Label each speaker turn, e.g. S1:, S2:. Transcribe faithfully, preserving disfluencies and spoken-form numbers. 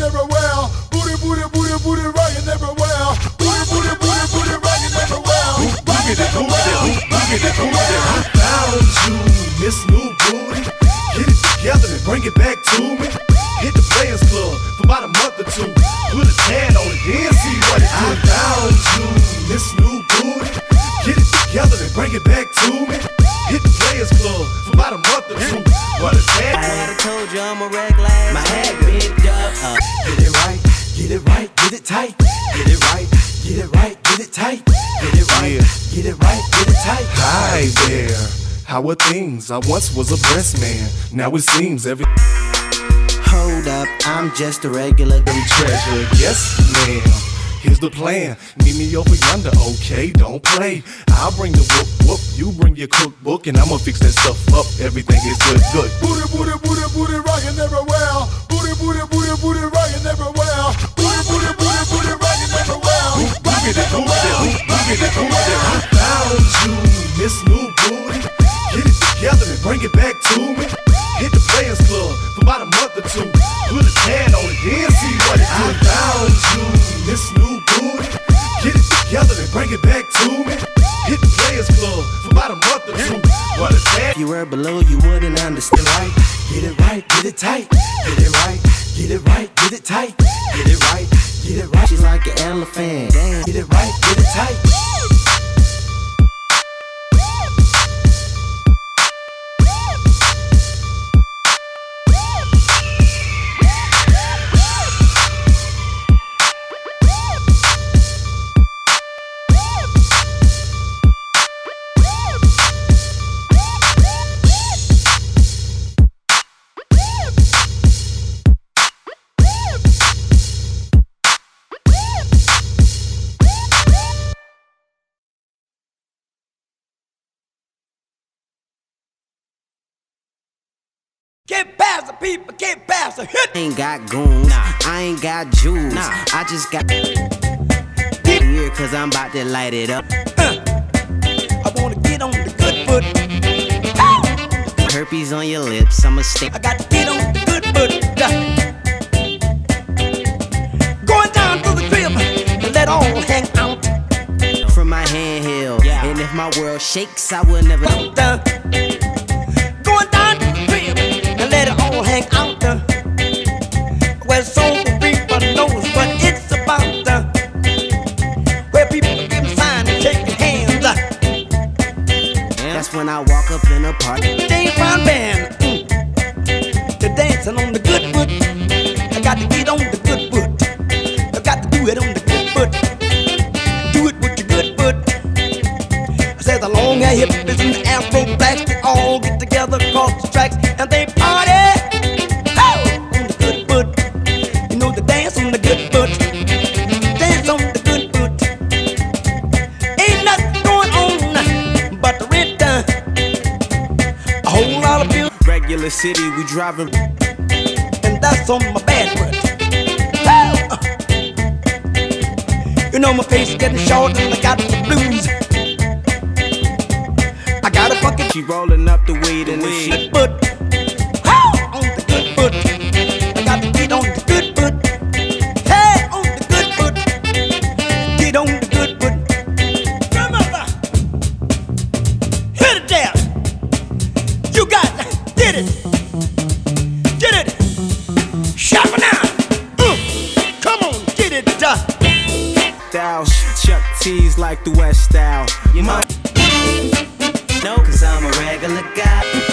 S1: everywhere. Booty, booty, booty, booty, rockin' everywhere. Booty, booty, booty, booty, rockin' everywhere. Rockin' everywhere. Rockin' everywhere.
S2: I found you, Miss New Booty. Get it together and bring it back to me. Hit the Players Club for about a month or two. Put a tan on it, then see what it do. I found you, Miss New Booty. Get it together and bring it back to me. Hit the Players Club for about a month or two. What a tan.
S3: I had told you I'm a regular ass. My head picked up. Uh.
S2: Get it right, get it right, get it tight. Get it right, get it right, get it tight. Get it right, get it right, get it tight.
S4: Hi there, how are things? I once was a breast man, now it seems every
S3: Hold up, I'm just a regular
S4: treasure. Yes, ma'am. Here's the plan. Meet me over yonder, okay? Don't play. I'll bring the whoop whoop. You bring your cookbook, and I'ma fix that stuff up. Everything is good, good.
S1: Booty, booty, booty, booty, rockin' everywhere. Booty, booty, booty, booty, rockin' everywhere. Booty, booty, booty, booty, rockin' everywhere. Rockin' everywhere. Rockin' everywhere.
S2: I found you, Miss New Booty. Get it together and bring it back to me. Hit the Players Club for about a month or two. Put a tan on it, then see what it do. I found you, Miss New Booty. Get it together and bring it back to me. Hit the Players Club for about a month or two. What a tan.
S3: If you were below, you wouldn't understand.
S2: Right, get it right, get it tight. Get it right, get it right, get it tight. Get it right, get it right.
S3: She's like an elephant. Damn.
S2: Get it right, get it tight.
S5: Get past the people, get past the hit.
S3: I ain't got goons, nah. I ain't got jewels, nah. I just got here cause I'm about to light it up.
S5: Uh, I wanna get on the good foot. Ow!
S3: Herpes on your lips, I'ma stick.
S5: I got to get on the good foot. Uh, going down to the crib and let all hang out.
S3: From my handheld, yeah. And if my world shakes, I will never know.
S5: Uh, going down to the crib and let it all hang out. Uh, where some people knows what it's about. Uh, where people give signs and shake their hands. Uh,
S3: That's when I walk up in a party.
S5: James Brown band, mm. They're dancing on the good foot. I got to get on the good foot. I got to do it on the good foot. Do it with your good foot. I said the long hair hippies and the afro blacks, they all get together across the tracks and they party. Oh, on the good foot. You know the dance on the good foot. Dance on the good foot. Ain't nothing going on but the rent done. A whole lot of bills.
S3: Regular city, we driving.
S5: And that's on my bad foot. Oh. You know my face is getting short and I got the blues. I got a fucking
S3: She rolling up the weed and the shit.
S5: foot. Oh, on the good foot. I got to get on the good foot. Hey, on the good foot. Get on the good foot. Grandmother, hit it there. You got it. Get it. Get it. Shop it now. Uh, come on, get it. Uh.
S3: Style, Chuck T's like the West style. You know, no, cause I'm a regular guy.